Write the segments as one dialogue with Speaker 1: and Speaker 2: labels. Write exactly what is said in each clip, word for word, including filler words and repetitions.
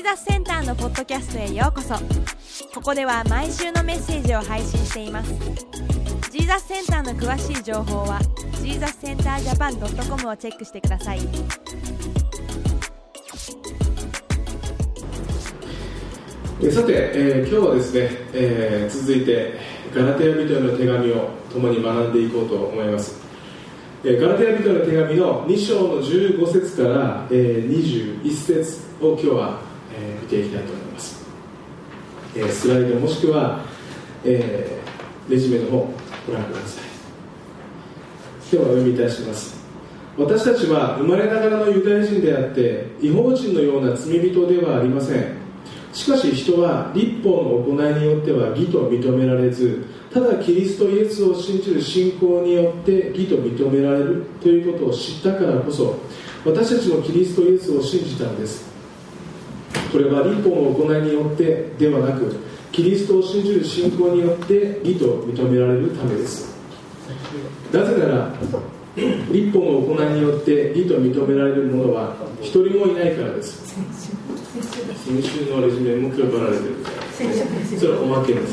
Speaker 1: ーザスセンターのポッドキャストへようこそ。ここでは毎週のメッセージを配信しています。ジーザスセンターの詳しい情報は ジーザスセンタージャパンドットコム をチェックしてください。
Speaker 2: さて、えー、今日はですね、えー、続いてガラテヤ人への手紙を共に学んでいこうと思います。えー、ガラテヤ人への手紙のに章のじゅうご節から、えー、にじゅういち節を今日は、えー、見ていきたいと思います。えー、スライドもしくは、えー、レジュメの方をご覧ください。ではお読みいたします。私たちは生まれながらのユダヤ人であって異邦人のような罪人ではありません。しかし人は律法の行いによっては義と認められず、ただキリストイエスを信じる信仰によって義と認められるということを知ったからこそ、私たちもキリストイエスを信じたのです。これは律法の行いによってではなく、キリストを信じる信仰によって義と認められるためです。なぜなら律法の行いによって義と認められる者は一人もいないからです。先週のレジュメも配られている。それはおまけです。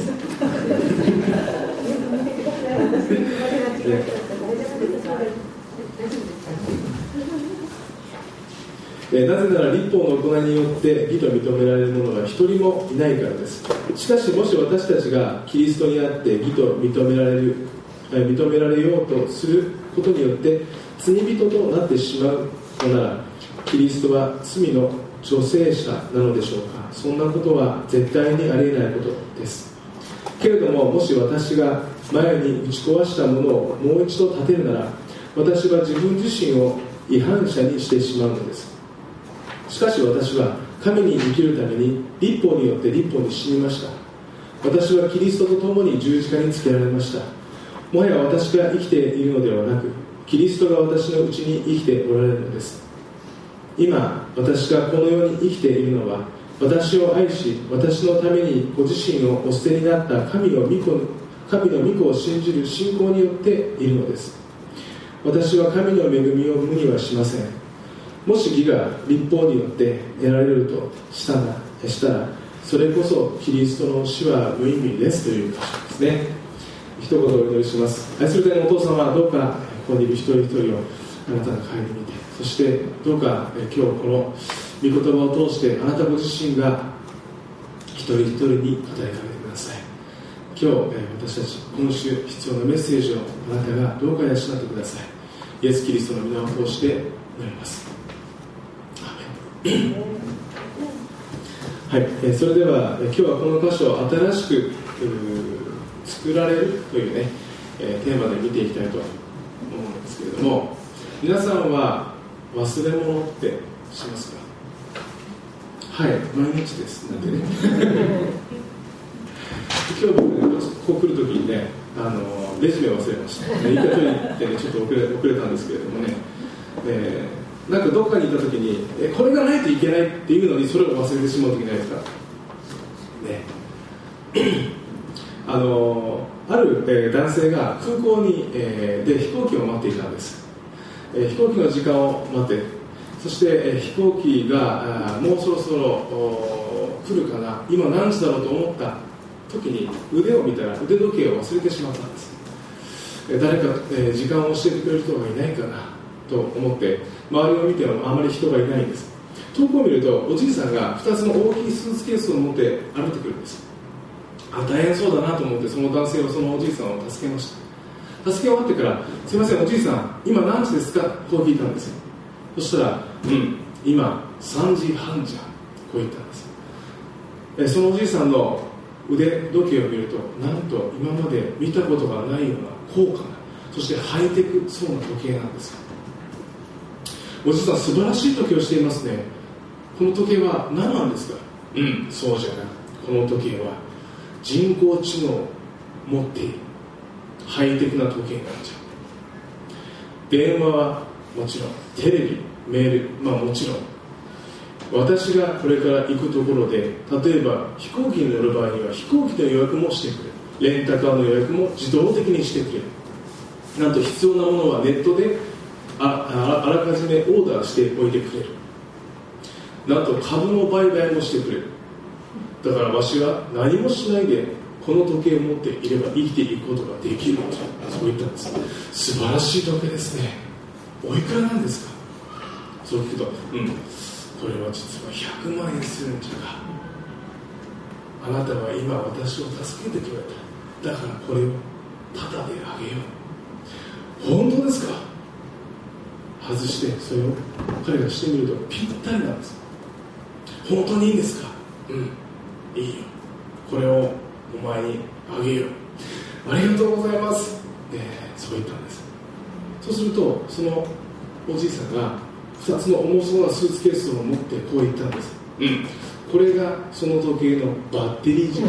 Speaker 2: えなぜなら律法の行いによって義と認められる者は一人もいないからです。しかしもし私たちがキリストにあって義と認められる認められようとすることによって罪人となってしまうのなら、キリストは罪の女性者なのでしょうか。そんなことは絶対にありえないことです。けれども、もし私が前に打ち壊したものをもう一度建てるなら、私は自分自身を違反者にしてしまうのです。しかし私は神に生きるために律法によって律法に死にました。私はキリストと共に十字架につけられました。もはや私が生きているのではなく、キリストが私のうちに生きておられるのです。今私がこの世に生きているのは、私を愛し私のためにご自身をお捨てになった神の御子、神の御子を信じる信仰によっているのです。私は神の恵みを無にはしません。もし義が律法によって得られるとしたら、したらそれこそキリストの死は無意味ですという箇所ですね。一言お祈りします。愛する天のお父様、どうかここにいる一人一人をあなたの顧みて、そしてどうか今日この御言葉を通してあなたご自身が一人一人に語りかけてください。今日私たち今週必要なメッセージをあなたがどうか養ってください。イエス・キリストの皆を通して祈ります。アーメン。はい、それでは今日はこの箇所を新しく作られるというね、えー、テーマで見ていきたいと思うんですけれども、皆さんは忘れ物ってしますか？はい、毎日ですなんてね今日僕ね、こう来るときにね、あのレジュメ忘れました。言い方に行ってね、ちょっと遅れ、遅れたんですけれどもね、えー、なんかどっかにいたときにえこれがないといけないっていうのにそれを忘れてしまうときないですかね。あのある、えー、男性が空港に、えー、で飛行機を待っていたんです。えー、飛行機の時間を待って、そして、えー、飛行機がもうそろそろ来るかな、今何時だろうと思った時に腕を見たら腕時計を忘れてしまったんです。えー、誰か、えー、時間を教えてくれる人がいないかなと思って周りを見てもあまり人がいないんです。遠くを見るとおじいさんがふたつの大きいスーツケースを持って歩いてくるんです。あ、大変そうだなと思ってその男性をそのおじいさんを助けました。助け終わってからすいませんおじいさん今何時ですかと聞いたんですよ。そしたらうん今さんじはんじゃんこう言ったんです。えそのおじいさんの腕時計を見るとなんと今まで見たことがないような高価なそしてハイテクそうな時計なんですよ。おじいさん素晴らしい時計をしていますね。この時計は何なんですか？うんそうじゃなこの時計は人工知能を持っているハイテクな時計なんじゃ。電話はもちろんテレビメールまあもちろん私がこれから行くところで例えば飛行機に乗る場合には飛行機の予約もしてくれる、レンタカーの予約も自動的にしてくれる、なんと必要なものはネットで あ, あ, あらかじめオーダーしておいてくれる。 なんと株の売買もしてくれる。だからわしは何もしないでこの時計を持っていれば生きていくことができると、そう言ったんです。素晴らしい時計ですね。おいくらなんですか。そう聞くと、うん、これは実はひゃくまんえんするんじゃが、あなたは今私を助けてくれた。だからこれをタダであげよう。本当ですか。外してそれを彼がしてみるとぴったりなんです。本当にいいんですか。うん、いいよ。これをお前にあげよう。ありがとうございます、えー、そう言ったんです。そうするとそのおじいさんがふたつの重そうなスーツケースを持ってこう言ったんです。うん、これがその時計のバッテリーじゃ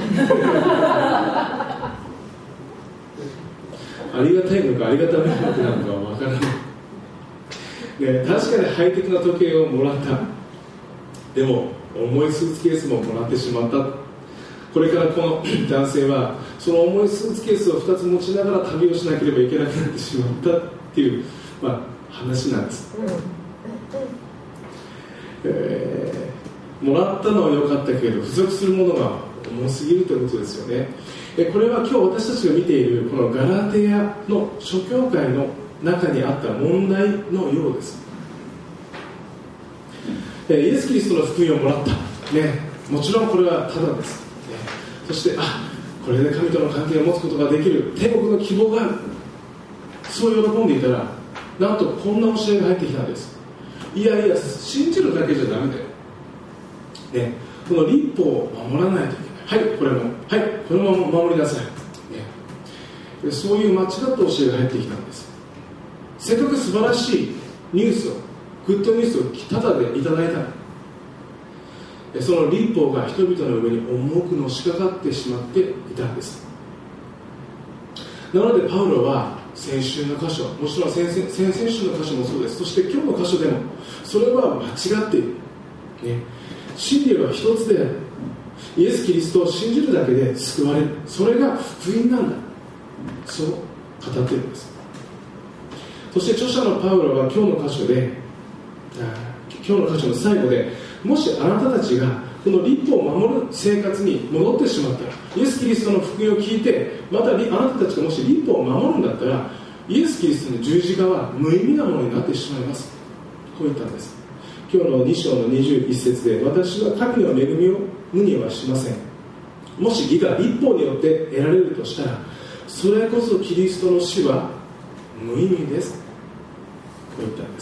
Speaker 2: ありがたいのかありがたみなくなるのかわからない、ね、確かにハイテクな時計をもらった。でも重いスーツケースももらってしまった。これからこの男性はその重いスーツケースをふたつ持ちながら旅をしなければいけなくなってしまったっていう、まあ、話なんです、えー、もらったのは良かったけれど付属するものが重すぎるということですよね。これは今日私たちが見ているこのガラテヤの諸教会の中にあった問題のようです。イエス・キリストの福音をもらった、ね、もちろんこれはただです、ね、そしてあこれで神との関係を持つことができる天国の希望がある、そう喜んでいたらなんとこんな教えが入ってきたんです。いやいや信じるだけじゃダメだよ、ね、この律法を守らないといけない。はいこれもはいこれも守りなさい、ね、そういう間違った教えが入ってきたんです。せっかく素晴らしいニュースをグッドニュースをタダでいただいた。その律法が人々の上に重くのしかかってしまっていたんです。なのでパウロは先週の箇所、もちろん先々先々週の箇所もそうです。そして今日の箇所でもそれは間違っている、ね、真理は一つである。イエス・キリストを信じるだけで救われる、それが福音なんだ、そう語っているんです。そして著者のパウロは今日の箇所で今日の箇所の最後で、もしあなたたちがこの律法を守る生活に戻ってしまったら、イエス・キリストの福音を聞いてまたあなたたちがもし律法を守るんだったら、イエス・キリストの十字架は無意味なものになってしまいます。こう言ったんです。今日のに章のにじゅういち節で、私は神の恵みを無にはしません。もし義が律法によって得られるとしたら、それこそキリストの死は無意味です。こう言ったんです。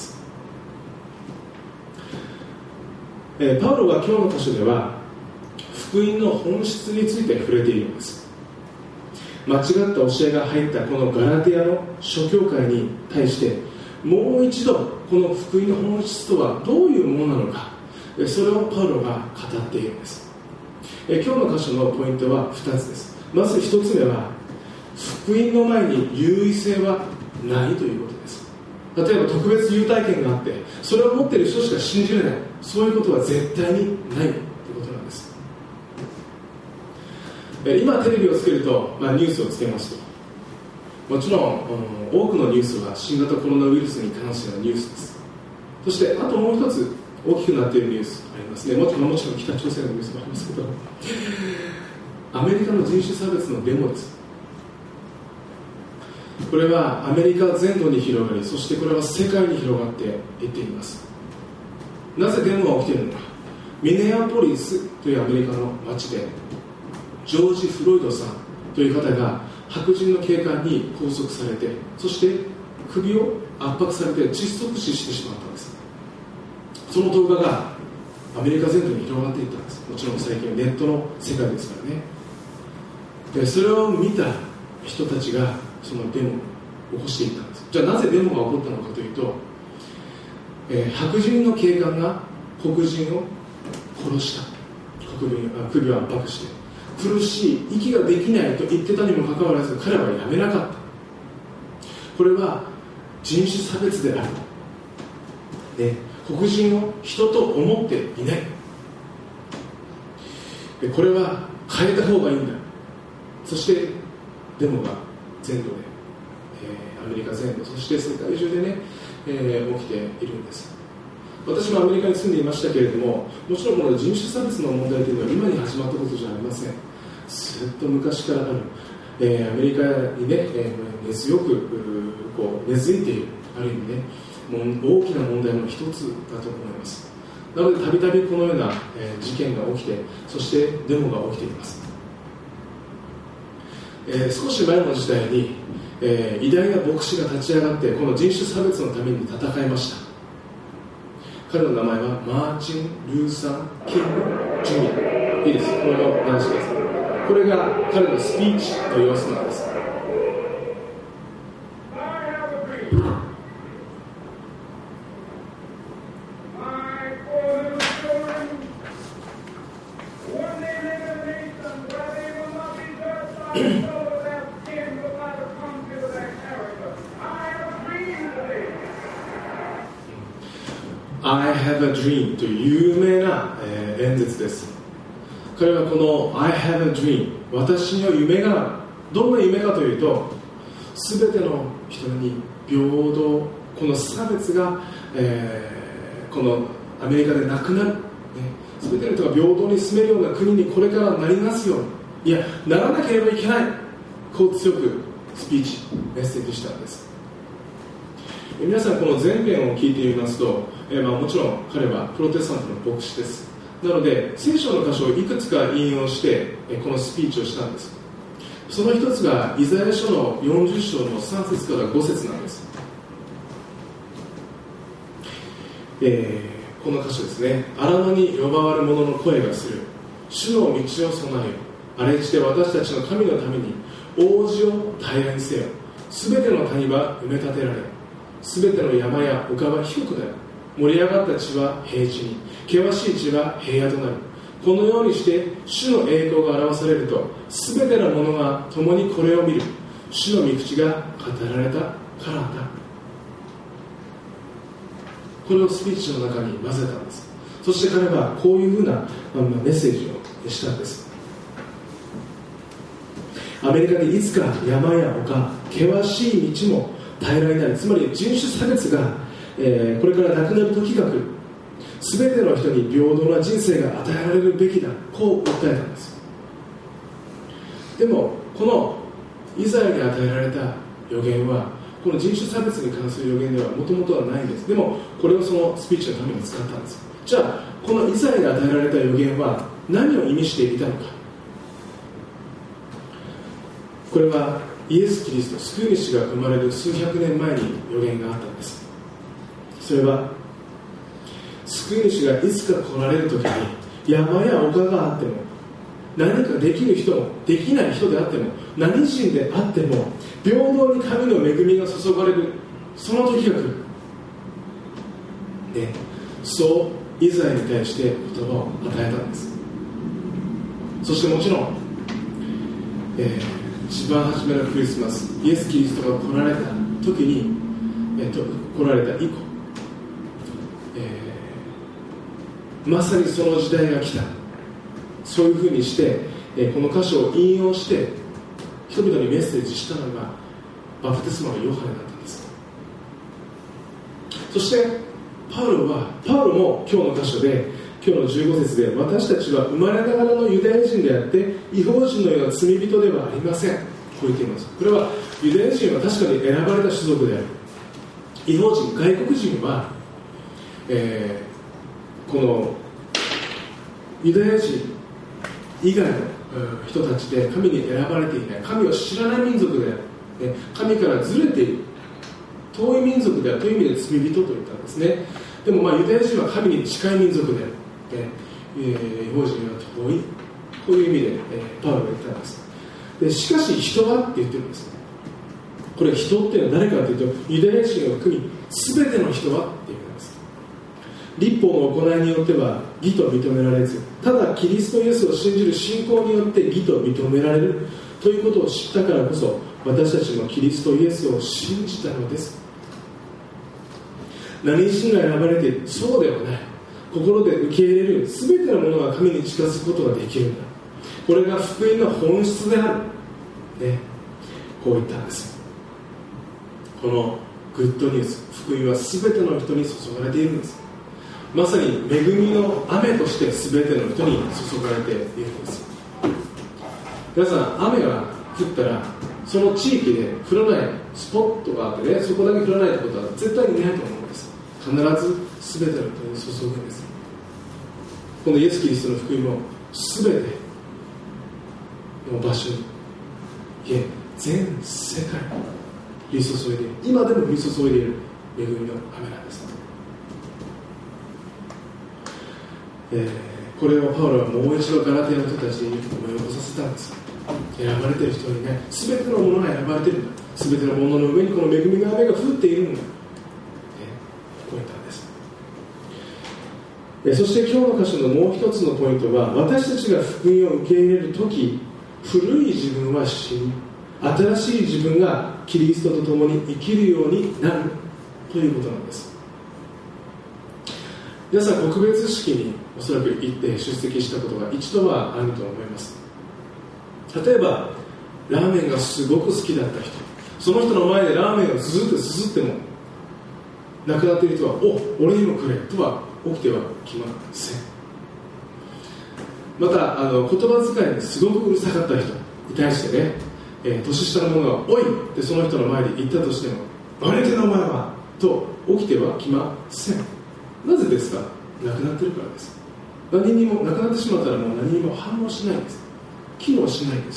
Speaker 2: えー、パウロは今日の箇所では福音の本質について触れているんです。間違った教えが入ったこのガラテヤの諸教会に対して、もう一度この福音の本質とはどういうものなのか、それをパウロが語っているんです。えー、今日の箇所のポイントはふたつです。まずひとつめは、福音の前に優位性はないということです。例えば特別優待権があってそれを持っている人しか信じれない、そういうことは絶対にないということなんです。今テレビをつけると、まあ、ニュースをつけますと、もちろん、うん、多くのニュースは新型コロナウイルスに関してのニュースです。そしてあともう一つ大きくなっているニュースありますね。もちろんもちろん北朝鮮のニュースもありますけど、アメリカの人種差別のデモです。これはアメリカ全土に広がり、そしてこれは世界に広がっていっています。なぜデモが起きているのか。ミネアポリスというアメリカの町でジョージ・フロイドさんという方が白人の警官に拘束されて、そして首を圧迫されて窒息死してしまったんです。その動画がアメリカ全土に広がっていったんです。もちろん最近はネットの世界ですからね。でそれを見た人たちがそのデモを起こしていったんです。じゃあなぜデモが起こったのかというと、えー、白人の警官が黒人を殺した。黒人あ首を圧迫して苦しい、息ができないと言ってたにもかかわらず彼はやめなかった。これは人種差別である、ね、黒人を人と思っていない。でこれは変えた方がいいんだ。そしてデモが全土で、えー、アメリカ全土、そして世界中でね、えー、起きているんです。 私もアメリカに住んでいましたけれども、もちろんこの人種差別の問題というのは今に始まったことじゃありません。ずっと昔からある、えー、アメリカにね、えー、根強くこう根付いている、ある意味ね、もう大きな問題の一つだと思います。なのでたびたびこのような、えー、事件が起きて、そしてデモが起きています。えー、少し前の時代に、えー、偉大な牧師が立ち上がってこの人種差別のために戦いました。彼の名前はマーチン・ルーサー・キング・ジュニア。いいです、これを話してください。これが彼のスピーチの様子なんです。I have a dream という有名な、えー、演説です。彼はこの I have a dream、 私の夢がある。どんな夢かというと、すべての人に平等、この差別が、えー、このアメリカでなくなる、すべての人が平等に住めるような国にこれからなりますように、いや、ならなければいけない、こう強くスピーチ、メッセージしたんです。皆さんこの前編を聞いてみますと、えーまあ、もちろん彼はプロテスタントの牧師です。なので聖書の箇所をいくつか引用して、えー、このスピーチをしたんです。その一つがイザヤ書のよんじゅっ章のさん節からご節なんです。えー、この箇所ですね。荒野に呼ばわる者の声がする。主の道を備えよ。荒れ地で私たちの神のために王子を平らにせよ。すべての谷は埋め立てられ、すべての山や丘は低くなる。盛り上がった地は平地に、険しい地は平野となる。このようにして主の栄光が表されると、すべての者が共にこれを見る。主の御口が語られたからだ。これをスピーチの中に混ぜたんです。そして彼はこういうふうなメッセージをしたんです。アメリカでいつか山や丘、険しい道も平らになる。つまり人種差別が、えー、これからなくなる時が来る。すべての人に平等な人生が与えられるべきだ、こう訴えたんです。でもこのイザヤに与えられた予言は、この人種差別に関する予言ではもともとはないんです。でもこれをそのスピーチのために使ったんです。じゃあこのイザヤに与えられた予言は何を意味していたのか。これはイエス・キリスト、救い主が生まれる数百年前に予言があったんです。それは救い主がいつか来られる時に、山や丘があっても、何かできる人もできない人であっても、何人であっても平等に神の恵みが注がれる、その時が来る、ね、そうイザヤに対して言葉を与えたんです。そしてもちろん、えー一番初めのクリスマス、イエス・キリストが来られた時に、えー、と来られた以降、えー、まさにその時代が来た。そういうふうにして、えー、この箇所を引用して人々にメッセージしたのがバプテスマのヨハネだったんです。そしてパウロはパウロも今日の箇所で、今日のじゅうご節で、私たちは生まれながらのユダヤ人であって異邦人のような罪人ではありません、こう言っています。これはユダヤ人は確かに選ばれた種族である。異邦人、外国人は、えー、このユダヤ人以外の人たちで神に選ばれていない、神を知らない民族である、神からずれている遠い民族であるという意味で罪人と言ったんですね。でもまあユダヤ人は神に近い民族である、異邦人は遠い、こういう意味で、えー、パウロが言ったんです。でしかし人はって言ってるんです。これ人っていうのは誰かというと、ユダヤ人を含み全ての人はっていうことです。律法の行いによっては義と認められず、ただキリストイエスを信じる信仰によって義と認められるということを知ったからこそ、私たちもキリストイエスを信じたのです。何人が選ばれている、そうではない。心で受け入れる全てのものが神に近づくことができるんだ。これが福音の本質である、ね、こう言ったんです。このグッドニュース、福音は全ての人に注がれているんです。 まさに恵みの雨として全ての人に注がれているんです。皆さん、雨が降ったらその地域で降らないスポットがあってね、そこだけ降らないってことは絶対にないと思うんです。必ず全ての人に注ぐんです。このイエス・キリストの福音も全ての場所に、いえ全世界に降り注いでいる、今でも降り注いでいる恵みの雨なんです。えー、これをパウロはもう一度ガラテヤの人たちに思い起こさせたんです。選ばれている人にね、全てのものが選ばれているんだ、全てのものの上にこの恵みの雨が降っているんだ、ね、こう言ったんです。えー、そして今日の箇所のもう一つのポイントは、私たちが福音を受け入れるとき、古い自分は死に、新しい自分がキリストと共に生きるようになるということなんです。皆さん、告別式におそらく行って出席したことが一度はあると思います。例えばラーメンがすごく好きだった人、その人の前でラーメンをずっとすすっても亡くなっている人は、お、俺にもくれとは起きてはきません。またあの言葉遣いにすごくうるさかった人に対してね、えー、年下の者がおいってその人の前で言ったとしても、何言ってんのお前はと起きてはきません。なぜですか？亡くなっているからです。何にも亡くなってしまったらもう何にも反応しないんです。機能しないんです。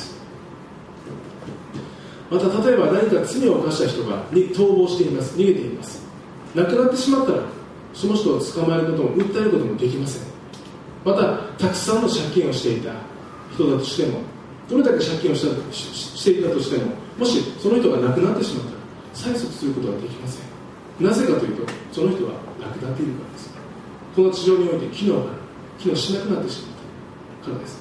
Speaker 2: また例えば何か罪を犯した人がに逃亡しています、逃げています。亡くなってしまったらその人を捕まえることも訴えることもできません。またたくさんの借金をしていた人だとしても、どれだけ借金をした し, していたとしても、もしその人が亡くなってしまったら催促することはできません。なぜかというと、その人は亡くなっているからです。この地上において機能が機能しなくなってしまったからです。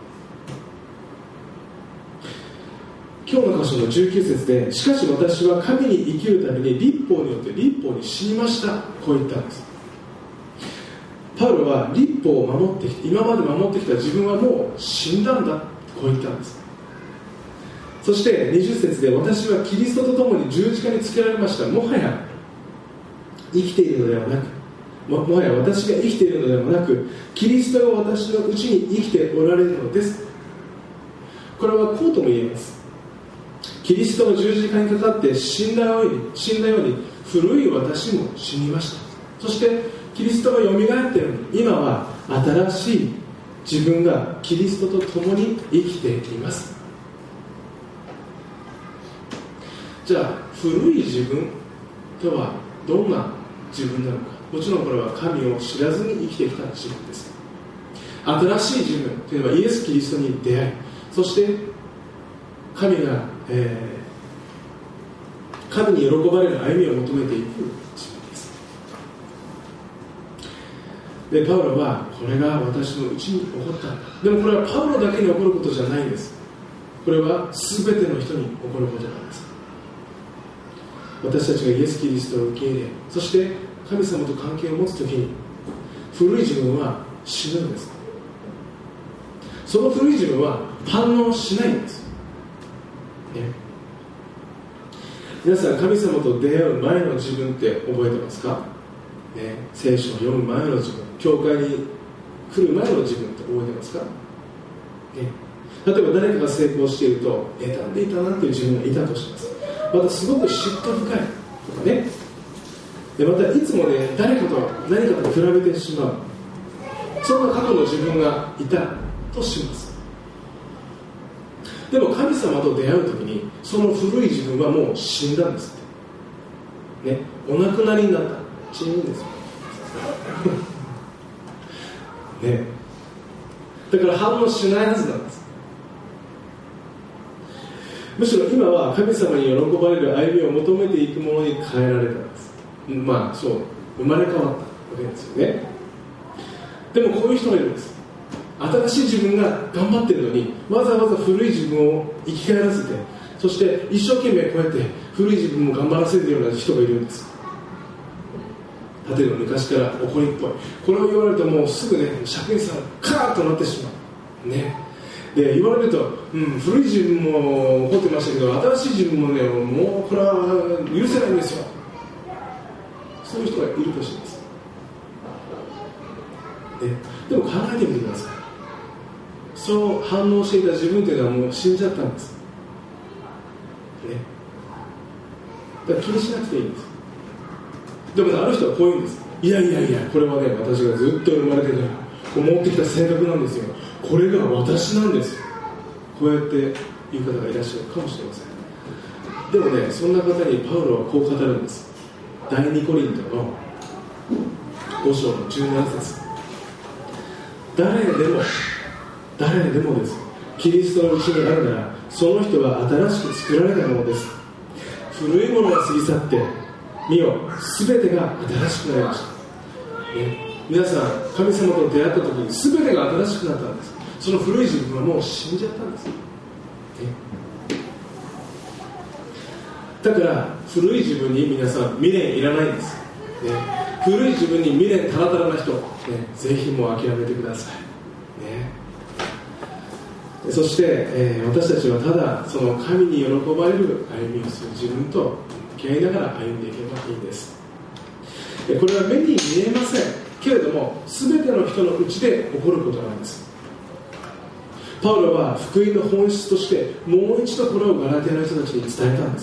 Speaker 2: 今日の箇所のじゅうきゅう節で、しかし私は神に生きるために律法によって律法に死にました、こう言ったんです。パウロは律法を守ってきて、今まで守ってきた自分はもう死んだんだ、こう言ったんです。そしてにじゅう節で、私はキリストと共に十字架につけられました。もはや生きているのではなく、も, もはや私が生きているのではなく、キリストが私のうちに生きておられるのです。これはこうとも言えます。キリストの十字架にかかって死んだように、死んだように古い私も死にました。そしてキリストがよみがえったように、今は新しい自分がキリストと共に生きています。じゃあ古い自分とはどんな自分なのか。もちろんこれは神を知らずに生きてきた自分です。新しい自分というのはイエス・キリストに出会い、そして神が、えー、神に喜ばれる歩みを求めていく自分です。で、パウロはこれが私のうちに起こったんだ。でもこれはパウロだけに起こることじゃないんです。これは全ての人に起こることなんです。私たちがイエス・キリストを受け入れ、そして神様と関係を持つときに古い自分は死ぬんです。その古い自分は反応しないんです、ね、皆さん、神様と出会う前の自分って覚えてますか、ね、聖書を読む前の自分、教会に来る前の自分って覚えてますか、ね、例えば誰かが成功していると妬んでいたなという自分がいたとします。またすごく嫉妬深いとかね、でまたいつもね、誰かと何かと比べてしまう、そんな過去の自分がいたとします。でも神様と出会うときに、その古い自分はもう死んだんですって、ね、お亡くなりになった、死ぬんですよね、だから反応しないはずなんです。むしろ今は神様に喜ばれる歩みを求めていくものに変えられたんです。まあそう、生まれ変わったわけですよね。でもこういう人がいるんです。新しい自分が頑張ってるのに、わざわざ古い自分を生き返らせて、そして一生懸命こうやって古い自分も頑張らせるような人がいるんです。例えば昔から怒りっぽい、これを言われるともうすぐね、尺にさカーッとなってしまうね。で言われると、うん、古い自分も怒ってましたけど、新しい自分もね、もうこれは許せないんですよ。そういう人がいるとします。 でも考えてみてください。そう反応していた自分というのはもう死んじゃったんです、ね、だから気にしなくていいんです。でも、ね、ある人はこう言うんです。いやいやいや、これはね、私がずっと生まれてから持ってきた性格なんですよ。これが私なんです。こうやって言う方がいらっしゃるかもしれません。でもね、そんな方にパウロはこう語るんです。第二コリントのご章のじゅうなな節。誰でも誰でもです。キリストのうちにあるなら、その人は新しく作られたものです。古いものが過ぎ去って見よ、すべてが新しくなりました、ね、皆さん、神様と出会った時にすべてが新しくなったんです。その古い自分はもう死んじゃったんです、ね、だから古い自分に皆さん未練いらないんです、ね、古い自分に未練タラタラな人、ね、ぜひもう諦めてください、ね、そして、えー、私たちはただその神に喜ばれる歩みをする自分と向き合いながら歩んでいけばいいんです。これは目に見えませんけれども、全ての人のうちで起こることなんです。パウロは福音の本質としてもう一度これをガラテヤの人たちに伝えたんです。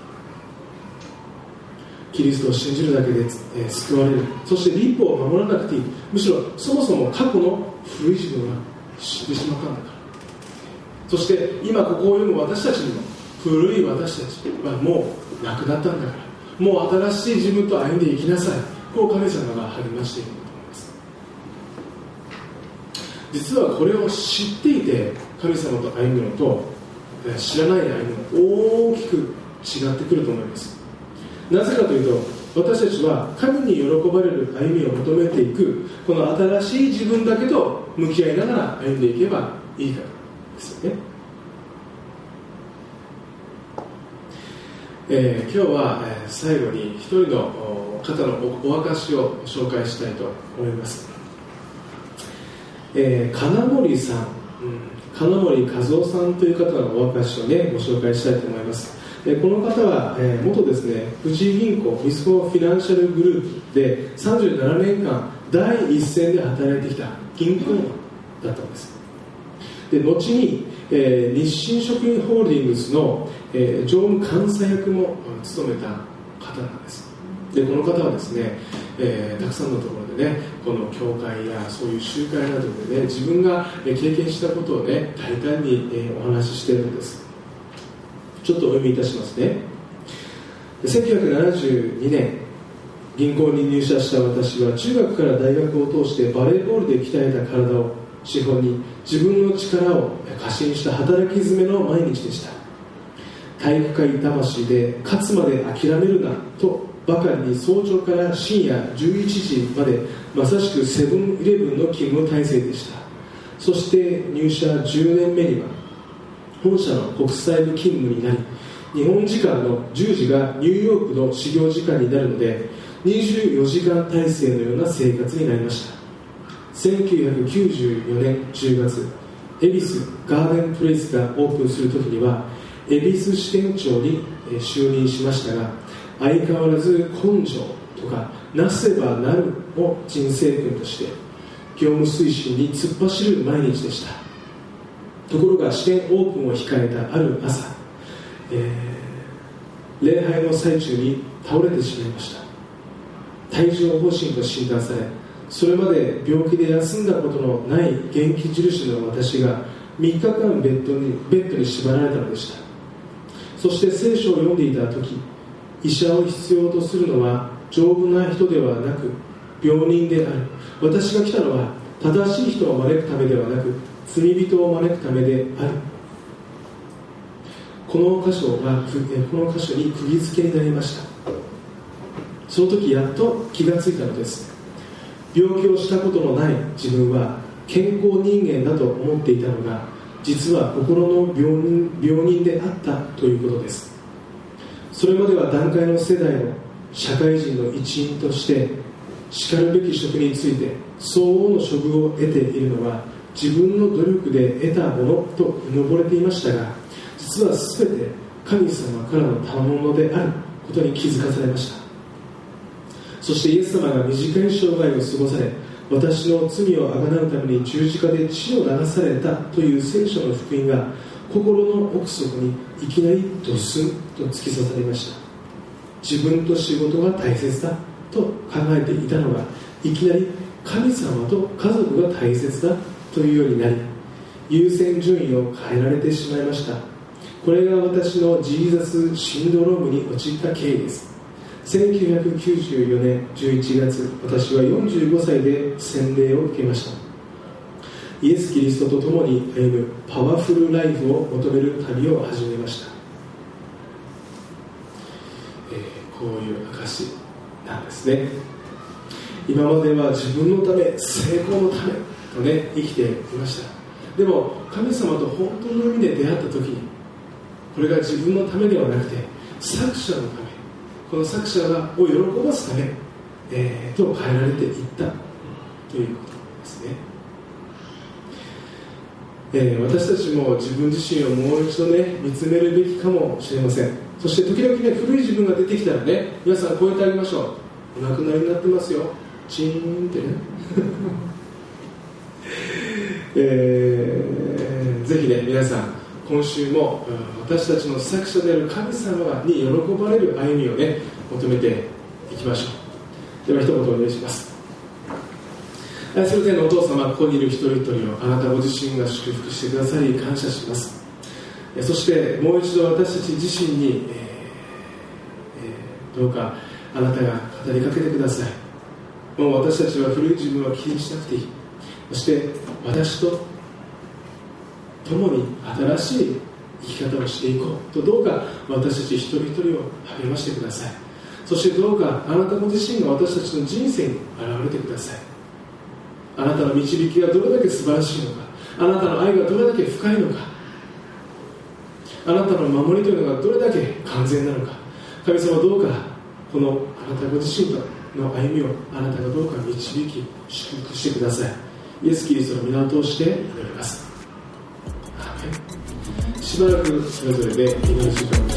Speaker 2: キリストを信じるだけで、えー、救われる。そして律法を守らなくていい。むしろそもそも過去の古い自分は死んでしまったんだから。そして今ここを読む私たちにも、古い私たちはもうなくなったんだから、もう新しい自分と歩んでいきなさい。こう神様が励ましているんだと思います。実はこれを知っていて神様と歩むのと知らないで歩むの大きく違ってくると思います。なぜかというと、私たちは神に喜ばれる歩みを求めていくこの新しい自分だけと向き合いながら歩んでいけばいいからですよね。えー、今日は、えー、最後に一人の方の お, お証を紹介したいと思います。えー、金森さん、うん、金森和夫さんという方のお証をねご紹介したいと思います。えー、この方は、えー、元ですね富士銀行ミスコフィナンシャルグループでさんじゅうななねんかん第一線で働いてきた銀行マンだったんです。で後に、えー、日清食品ホールディングスの、えー、常務監査役も務めた方なんです。でこの方はですね、えー、たくさんのところでね、この教会やそういう集会などでね、自分が経験したことをね大胆に、えー、お話ししているんです。ちょっとお読みいたしますね。せんきゅうひゃくななじゅうにねん銀行に入社した私は中学から大学を通してバレーボールで鍛えた体を資本に自分の力を過信した働き詰めの毎日でした。体育会魂で勝つまで諦めるなとばかりに早朝から深夜じゅういちじまでまさしくセブンイレブンの勤務体制でした。そして入社じゅうねんめには本社の国際部勤務になり、日本時間のじゅうじがニューヨークの始業時間になるのでにじゅうよじかん体制のような生活になりました。せんきゅうひゃくきゅうじゅうよねんじゅうがつ、恵比寿ガーデンプレイスがオープンするときには恵比寿支店長に就任しましたが、相変わらず根性とかなせばなるを人生訓として業務推進に突っ走る毎日でした。ところが支店オープンを控えたある朝、えー、礼拝の最中に倒れてしまいました。帯状疱疹と診断され、それまで病気で休んだことのない元気印の私がみっかかんベッドに、ベッドに縛られたのでした。そして聖書を読んでいた時、医者を必要とするのは丈夫な人ではなく病人である。私が来たのは正しい人を招くためではなく罪人を招くためである。この箇所がこの箇所に釘付けになりました。その時やっと気がついたのです。病気をしたことのない自分は健康人間だと思っていたのが、実は心の病人、病人であったということです。それまでは団塊の世代の社会人の一員としてしかるべき職について相応の処遇を得ているのは自分の努力で得たものとうぬぼれていましたが、実は全て神様からの賜物であることに気づかされました。そしてイエス様が短い生涯を過ごされ、 私の罪をあがなうために十字架で血を流されたという聖書の福音が心の奥底にいきなりドスンと突き刺さりました。自分と仕事が大切だと考えていたのが、いきなり神様と家族が大切だというようになり、優先順位を変えられてしまいました。これが私のジーザスシンドロームに陥った経緯です。せんきゅうひゃくきゅうじゅうよねんじゅういちがつ、私はよんじゅうごさいで洗礼を受けました。イエス・キリストと共に歩むパワフルライフを求める旅を始めました。えー、こういう証なんですね。今までは自分のため、成功のためとね、生きていました。でも神様と本当の意味で出会った時に、これが自分のためではなくて作者のため、この作者がを喜ばすため、えー、と変えられていったということですね。えー、私たちも自分自身をもう一度ね見つめるべきかもしれません。そして時々ね、古い自分が出てきたらね、皆さん超えてあげましょう。お亡くなりになってますよ、チーンってねえー、ぜひね皆さん、今週も私たちの作者である神様に喜ばれる歩みをね求めていきましょう。では一言お願いします。愛する天のお父様、ここにいる一人一人をあなたご自身が祝福してくださり感謝します。そしてもう一度私たち自身に、えーえー、どうかあなたが語りかけてください。もう私たちは古い自分は気にしなくていい。そして私と共に新しい生き方をしていこうと、どうか私たち一人一人を励ましてください。そしてどうかあなたご自身が私たちの人生に現れてください。あなたの導きがどれだけ素晴らしいのか、あなたの愛がどれだけ深いのか、あなたの守りというのがどれだけ完全なのか、神様どうかこのあなたご自身との歩みをあなたがどうか導き祝福してください。イエス・キリストの皆を通して祈ります。しばらくそれぞれで祈る時間を